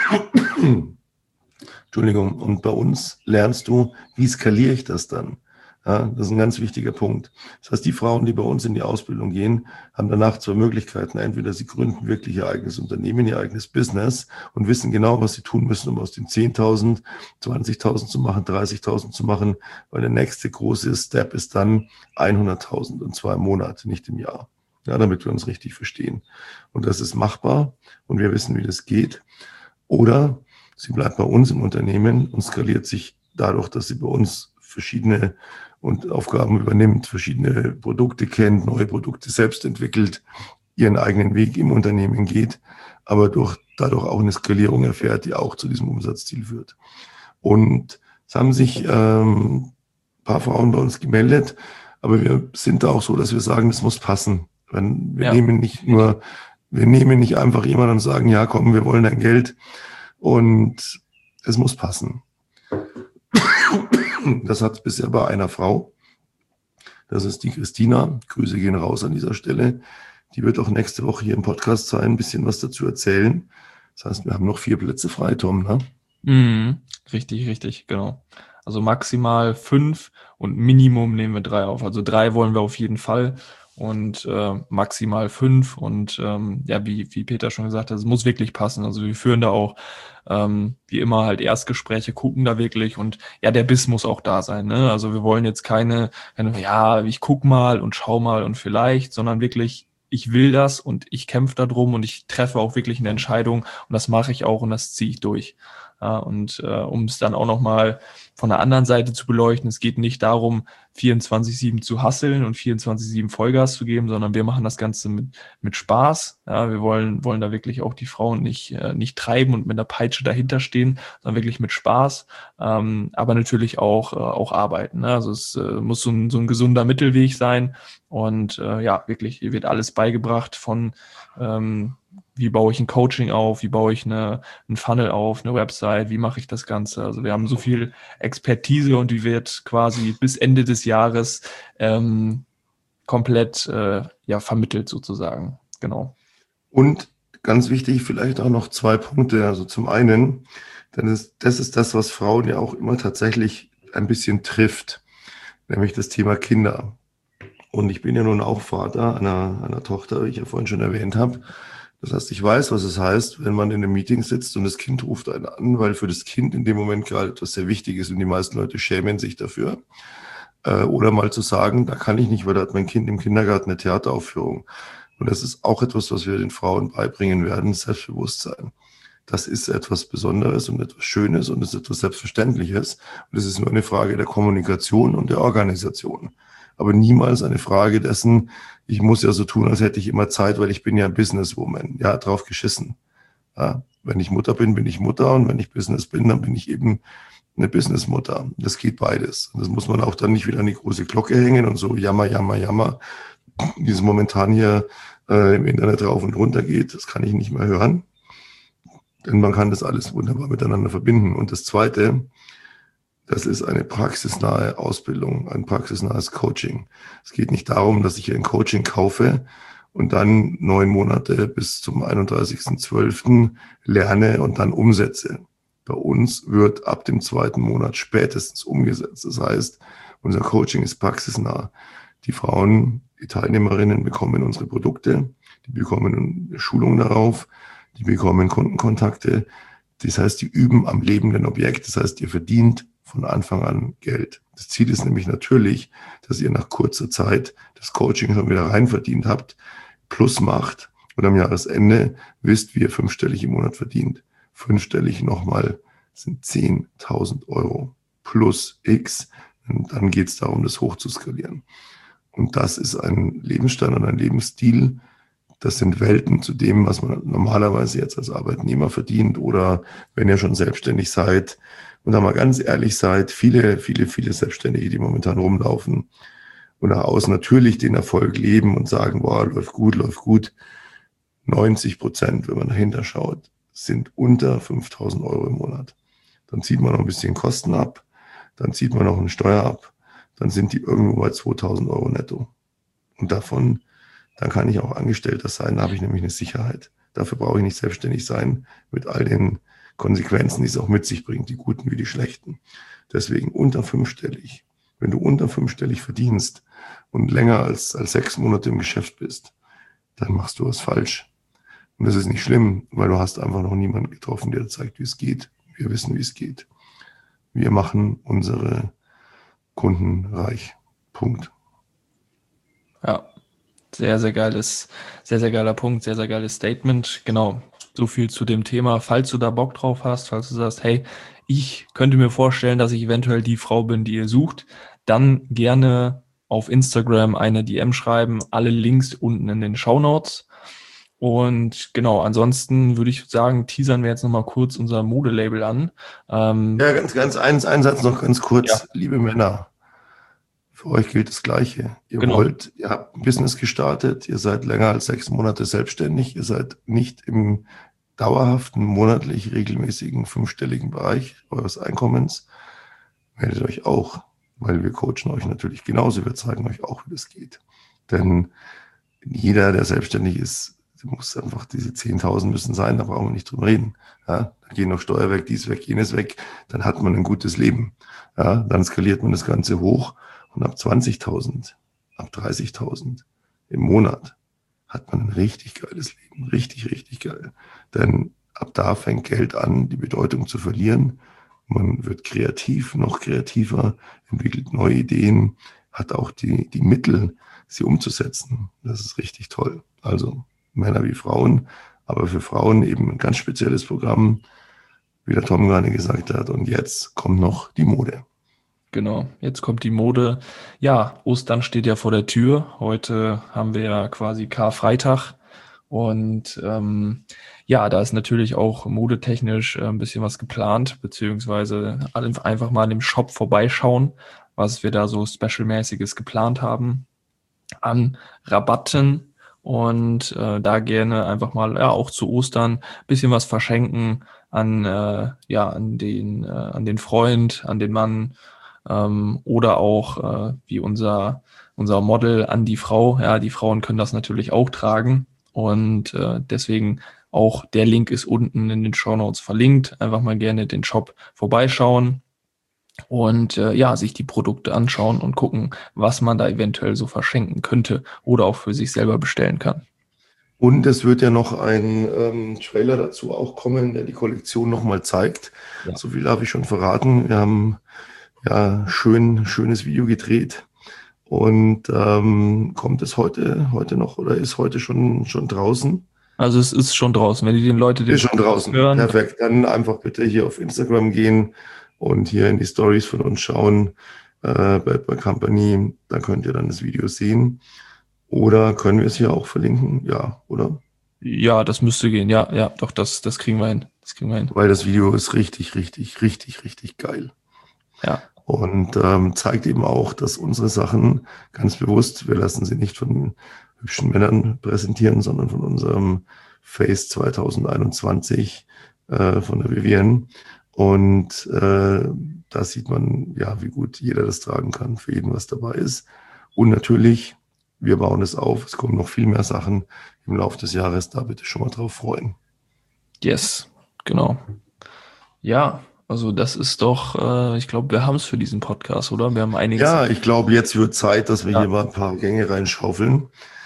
Entschuldigung. Und bei uns lernst du, wie skaliere ich das dann? Ja, das ist ein ganz wichtiger Punkt. Das heißt, die Frauen, die bei uns in die Ausbildung gehen, haben danach zwei Möglichkeiten. Entweder sie gründen wirklich ihr eigenes Unternehmen, ihr eigenes Business und wissen genau, was sie tun müssen, um aus den zehntausend, zwanzigtausend zu machen, dreißigtausend zu machen, weil der nächste große Step ist dann hunderttausend und zwar im Monat, nicht im Jahr. Ja, damit wir uns richtig verstehen. Und das ist machbar und wir wissen, wie das geht. Oder sie bleibt bei uns im Unternehmen und skaliert sich dadurch, dass sie bei uns verschiedene und Aufgaben übernimmt, verschiedene Produkte kennt, neue Produkte selbst entwickelt, ihren eigenen Weg im Unternehmen geht, aber durch, dadurch auch eine Skalierung erfährt, die auch zu diesem Umsatzziel führt. Und es haben sich ähm, ein paar Frauen bei uns gemeldet, aber wir sind da auch so, dass wir sagen, das muss passen. Wir Ja. nehmen nicht nur, wir nehmen nicht einfach jemanden und sagen, ja komm, wir wollen dein Geld und es muss passen. Das hat es bisher bei einer Frau. Das ist die Christina. Grüße gehen raus an dieser Stelle. Die wird auch nächste Woche hier im Podcast sein, ein bisschen was dazu erzählen. Das heißt, wir haben noch vier Plätze frei, Tom, ne? Mhm. Richtig, richtig, genau. Also maximal fünf und Minimum nehmen wir drei auf. Also drei wollen wir auf jeden Fall und äh, maximal fünf. Und ähm, ja, wie, wie Peter schon gesagt hat, es muss wirklich passen. Also wir führen da auch ähm, wie immer halt Erstgespräche, gucken da wirklich und ja, der Biss muss auch da sein. Ne? Also wir wollen jetzt keine, keine, ja, ich guck mal und schau mal und vielleicht, sondern wirklich, ich will das und ich kämpfe da drum und ich treffe auch wirklich eine Entscheidung und das mache ich auch und das ziehe ich durch. Ja, und äh, um es dann auch nochmal von der anderen Seite zu beleuchten, es geht nicht darum, vierundzwanzig sieben zu hasseln und vierundzwanzig sieben Vollgas zu geben, sondern wir machen das Ganze mit, mit Spaß. Ja, wir wollen, wollen da wirklich auch die Frauen nicht, äh, nicht treiben und mit einer Peitsche dahinter stehen, sondern wirklich mit Spaß, ähm, aber natürlich auch, äh, auch arbeiten. Ne? Also es äh, muss so ein, so ein gesunder Mittelweg sein und äh, ja, wirklich, hier wird alles beigebracht von ähm, wie baue ich ein Coaching auf, wie baue ich eine, ein Funnel auf, eine Website, wie mache ich das Ganze. Also wir haben so viel Expertise und die wird quasi bis Ende des Jahres ähm, komplett äh, ja, vermittelt sozusagen. Genau. Und ganz wichtig, vielleicht auch noch zwei Punkte. Also zum einen, denn das, das ist das, was Frauen ja auch immer tatsächlich ein bisschen trifft, nämlich das Thema Kinder. Und ich bin ja nun auch Vater einer, einer Tochter, wie ich ja vorhin schon erwähnt habe. Das heißt, ich weiß, was es heißt, wenn man in einem Meeting sitzt und das Kind ruft einen an, weil für das Kind in dem Moment gerade etwas sehr wichtig ist und die meisten Leute schämen sich dafür. Äh, oder mal zu sagen, da kann ich nicht, weil da hat mein Kind im Kindergarten eine Theateraufführung. Und das ist auch etwas, was wir den Frauen beibringen werden, Selbstbewusstsein. Das ist etwas Besonderes und etwas Schönes und es ist etwas Selbstverständliches. Und es ist nur eine Frage der Kommunikation und der Organisation. Aber niemals eine Frage dessen, ich muss ja so tun, als hätte ich immer Zeit, weil ich bin ja Businesswoman. Ja, drauf geschissen. Ja, wenn ich Mutter bin, bin ich Mutter und wenn ich Business bin, dann bin ich eben eine Businessmutter. Das geht beides. Das muss man auch dann nicht wieder an die große Glocke hängen und so jammer, jammer, jammer, wie es momentan hier äh, im Internet rauf und runter geht. Das kann ich nicht mehr hören. Denn man kann das alles wunderbar miteinander verbinden. Und das Zweite, das ist eine praxisnahe Ausbildung, ein praxisnahes Coaching. Es geht nicht darum, dass ich ein Coaching kaufe und dann neun Monate bis zum einunddreißigsten zwölften lerne und dann umsetze. Bei uns wird ab dem zweiten Monat spätestens umgesetzt. Das heißt, unser Coaching ist praxisnah. Die Frauen, die Teilnehmerinnen bekommen unsere Produkte, die bekommen eine Schulung darauf, die bekommen Kundenkontakte. Das heißt, die üben am lebenden Objekt. Das heißt, ihr verdient von Anfang an Geld. Das Ziel ist nämlich natürlich, dass ihr nach kurzer Zeit das Coaching schon wieder rein verdient habt, plus macht und am Jahresende wisst, wie ihr fünfstellig im Monat verdient. Fünfstellig nochmal sind zehntausend Euro plus X. Und dann geht es darum, das hochzuskalieren. Und das ist ein Lebensstand und ein Lebensstil. Das sind Welten zu dem, was man normalerweise jetzt als Arbeitnehmer verdient oder wenn ihr schon selbstständig seid. Und da mal ganz ehrlich seid, viele, viele, viele Selbstständige, die momentan rumlaufen und nach außen natürlich den Erfolg leben und sagen, boah, läuft gut, läuft gut. neunzig Prozent, wenn man dahinter schaut, sind unter fünftausend Euro im Monat. Dann zieht man noch ein bisschen Kosten ab, dann zieht man noch eine Steuer ab, dann sind die irgendwo bei zweitausend Euro netto. Und davon, dann kann ich auch Angestellter sein, da habe ich nämlich eine Sicherheit. Dafür brauche ich nicht selbstständig sein mit all den Konsequenzen, die es auch mit sich bringt, die guten wie die schlechten. Deswegen unter fünfstellig Wenn du unter fünfstellig verdienst und länger als, als sechs Monate im Geschäft bist, dann machst du was falsch. Und das ist nicht schlimm, weil du hast einfach noch niemanden getroffen, der dir zeigt, wie es geht. Wir wissen, wie es geht. Wir machen unsere Kunden reich. Punkt. Ja, sehr, sehr geiles, sehr, sehr geiler Punkt, sehr, sehr geiles Statement. Genau, so viel zu dem Thema. Falls du da Bock drauf hast, falls du sagst, hey, ich könnte mir vorstellen, dass ich eventuell die Frau bin, die ihr sucht, dann gerne auf Instagram eine D M schreiben. Alle Links unten in den Shownotes. Und genau, ansonsten würde ich sagen, teasern wir jetzt nochmal kurz unser Modelabel an. Ähm, ja, ganz, ganz eins, ein Satz noch ganz kurz. Ja. Liebe Männer, für euch gilt das Gleiche. Ihr Genau. wollt, ihr habt ein Business gestartet, ihr seid länger als sechs Monate selbstständig, ihr seid nicht im dauerhaften, monatlich regelmäßigen, fünfstelligen Bereich eures Einkommens, meldet euch auch, weil wir coachen euch natürlich genauso, wir zeigen euch auch, wie das geht. Denn jeder, der selbstständig ist, muss einfach, diese zehntausend müssen sein, da brauchen wir nicht drüber reden. Ja, da gehen noch Steuer weg, dies weg, jenes weg, dann hat man ein gutes Leben. Ja, dann skaliert man das Ganze hoch und ab zwanzigtausend, ab dreißigtausend im Monat hat man ein richtig geiles Leben, richtig, richtig geil. Denn ab da fängt Geld an, die Bedeutung zu verlieren. Man wird kreativ, noch kreativer, entwickelt neue Ideen, hat auch die, die Mittel, sie umzusetzen. Das ist richtig toll. Also Männer wie Frauen, aber für Frauen eben ein ganz spezielles Programm, wie der Tom gerade gesagt hat. Und jetzt kommt noch die Mode. Genau, jetzt kommt die Mode. Ja, Ostern steht ja vor der Tür. Heute haben wir ja quasi Karfreitag. Und ähm, ja, da ist natürlich auch modetechnisch äh, ein bisschen was geplant, beziehungsweise einfach mal im Shop vorbeischauen, was wir da so Special-mäßiges geplant haben an Rabatten. Und äh, da gerne einfach mal, ja, auch zu Ostern ein bisschen was verschenken an, äh, ja, an den, äh, an den Freund, an den Mann, ähm, oder auch äh, wie unser, unser Model an die Frau. Ja, die Frauen können das natürlich auch tragen. Und äh, deswegen auch der Link ist unten in den Shownotes verlinkt. Einfach mal gerne den Shop vorbeischauen. Und äh, ja, sich die Produkte anschauen und gucken, was man da eventuell so verschenken könnte oder auch für sich selber bestellen kann. Und es wird ja noch ein ähm, Trailer dazu auch kommen, der die Kollektion nochmal zeigt. Ja. So viel darf ich schon verraten. Wir haben ja schön schönes Video gedreht. Und ähm, kommt es heute heute noch oder ist heute schon schon draußen? Also es ist schon draußen. Wenn die den Leute den ist schon draußen hören, perfekt. Dann einfach bitte hier auf Instagram gehen und hier in die Stories von uns schauen, äh, Bad Boy Company, da könnt ihr dann das Video sehen. Oder können wir es hier auch verlinken? Ja, oder? Ja, das müsste gehen. Ja, ja, doch, das, das kriegen wir hin. Das kriegen wir hin. Weil das Video ist richtig, richtig, richtig, richtig geil. Ja. Und ähm, zeigt eben auch, dass unsere Sachen ganz bewusst, wir lassen sie nicht von hübschen Männern präsentieren, sondern von unserem Face zwanzig einundzwanzig äh, von der Vivienne. Und äh, da sieht man, ja, wie gut jeder das tragen kann, für jeden was dabei ist. Und natürlich, wir bauen es auf, es kommen noch viel mehr Sachen im Laufe des Jahres, da bitte schon mal drauf freuen. Yes, genau. Ja, also das ist doch, äh, ich glaube, wir haben es für diesen Podcast, oder? Wir haben einiges. Ja, ich glaube, jetzt wird Zeit, dass wir ja. hier mal ein paar Gänge reinschaufeln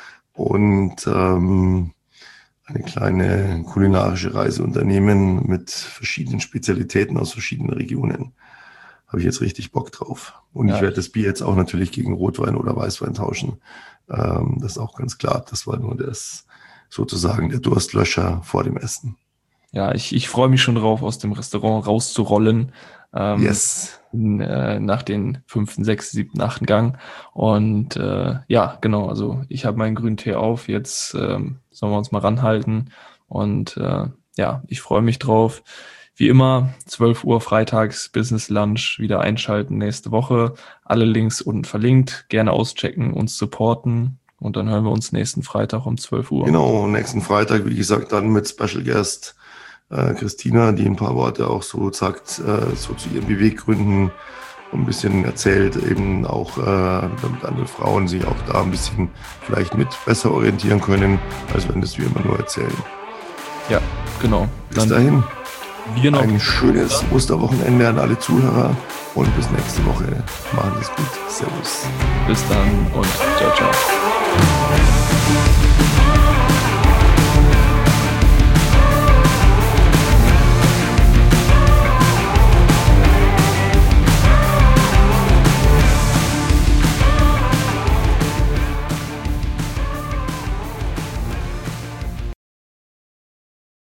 und ähm, eine kleine kulinarische Reise unternehmen mit verschiedenen Spezialitäten aus verschiedenen Regionen. Habe ich jetzt richtig Bock drauf. Und ja, ich werde das Bier jetzt auch natürlich gegen Rotwein oder Weißwein tauschen. Ähm, das ist auch ganz klar. Das war nur das sozusagen der Durstlöscher vor dem Essen. Ja, ich, ich freue mich schon drauf, aus dem Restaurant rauszurollen. Ähm, yes. In, äh, nach den fünften, sechsten, siebten, achten Gang. Und äh, ja, genau, also ich habe meinen grünen Tee auf. Jetzt ähm, sollen wir uns mal ranhalten. Und äh, ja, ich freue mich drauf. Wie immer, zwölf Uhr freitags, Business Lunch, wieder einschalten nächste Woche. Alle Links unten verlinkt. Gerne auschecken, uns supporten. Und dann hören wir uns nächsten Freitag um zwölf Uhr. Genau, nächsten Freitag, wie gesagt, dann mit Special Guest äh, Christina, die ein paar Worte auch so sagt, äh, so zu ihren Beweggründen ein bisschen erzählt, eben auch, äh, damit andere Frauen sich auch da ein bisschen vielleicht mit besser orientieren können, als wenn das wir immer nur erzählen. Ja, genau. Bis dann dahin. Wir noch ein schönes Osterwochenende an alle Zuhörer und bis nächste Woche. Machen Sie es gut. Servus. Bis dann und ciao, ciao.